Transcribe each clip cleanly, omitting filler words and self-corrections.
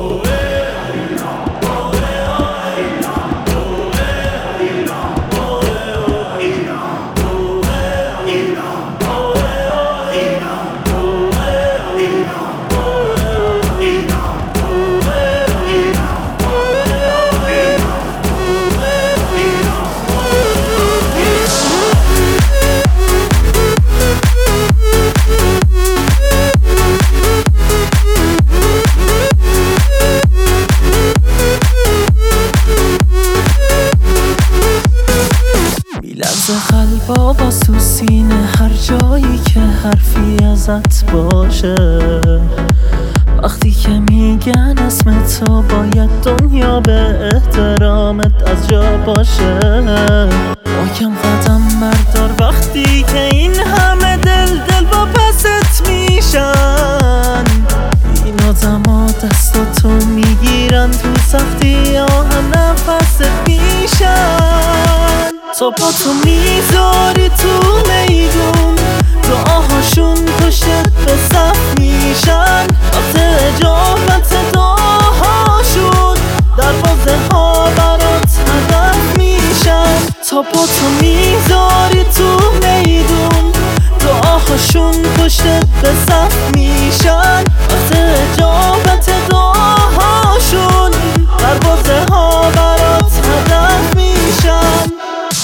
میلرزه قلبا با سوسینه هر جایی که حرفی ازت باشه. وقتی که میگن اسم تو باید دنیا به احترامت از جا باشه. باکم قدم بردار وقتی که این همه دل با پست میشن. این آدما دستاتو میگیرن تو سختی هم نفست میشن. صبحاتو میذاری تو میدون دعاهاشون پشتت به صف میشن. وقت اجابت دعاهاشون دروازه ها برات هدف میشن. صبحاتو میذاری تو میدون دعاهاشون پشتت به صف میشن. وقت اجابت دعاهاشون دروازه ها برات هدف میشن.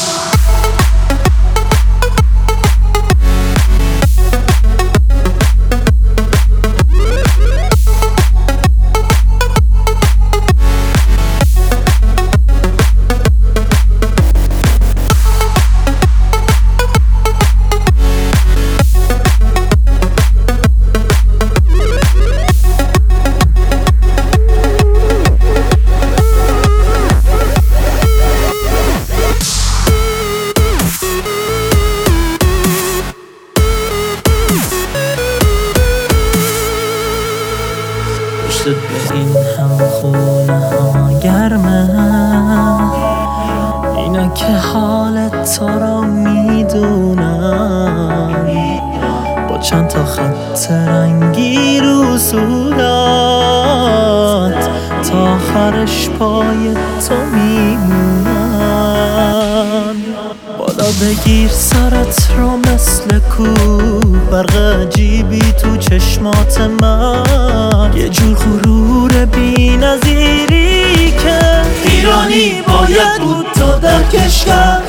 به این هم خونه ها گرمه، اینا که حالت تو رو میدونن. با چند تا خط رنگی رو صورت تا آخرش پای تو میمونن. بالا بگیر سرت رو مثل کوه، برق عجیبی تو چشمات من. یه جور غرور بی نظیری که ایرانی باید بود تو درکش کرد.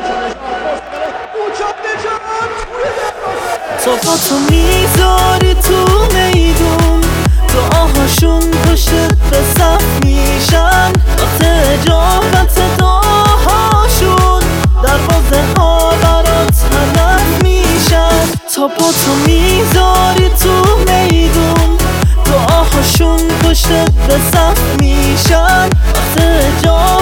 صبحاتو میذاری تو میدون دعاهاشون پشتت به صف میشن. وقت اجابت دعاهاشون دروازه ها برات هدف میشن. صبحاتو میذاری تو میدون دعاهاشون پشتت به صف میشن. وقت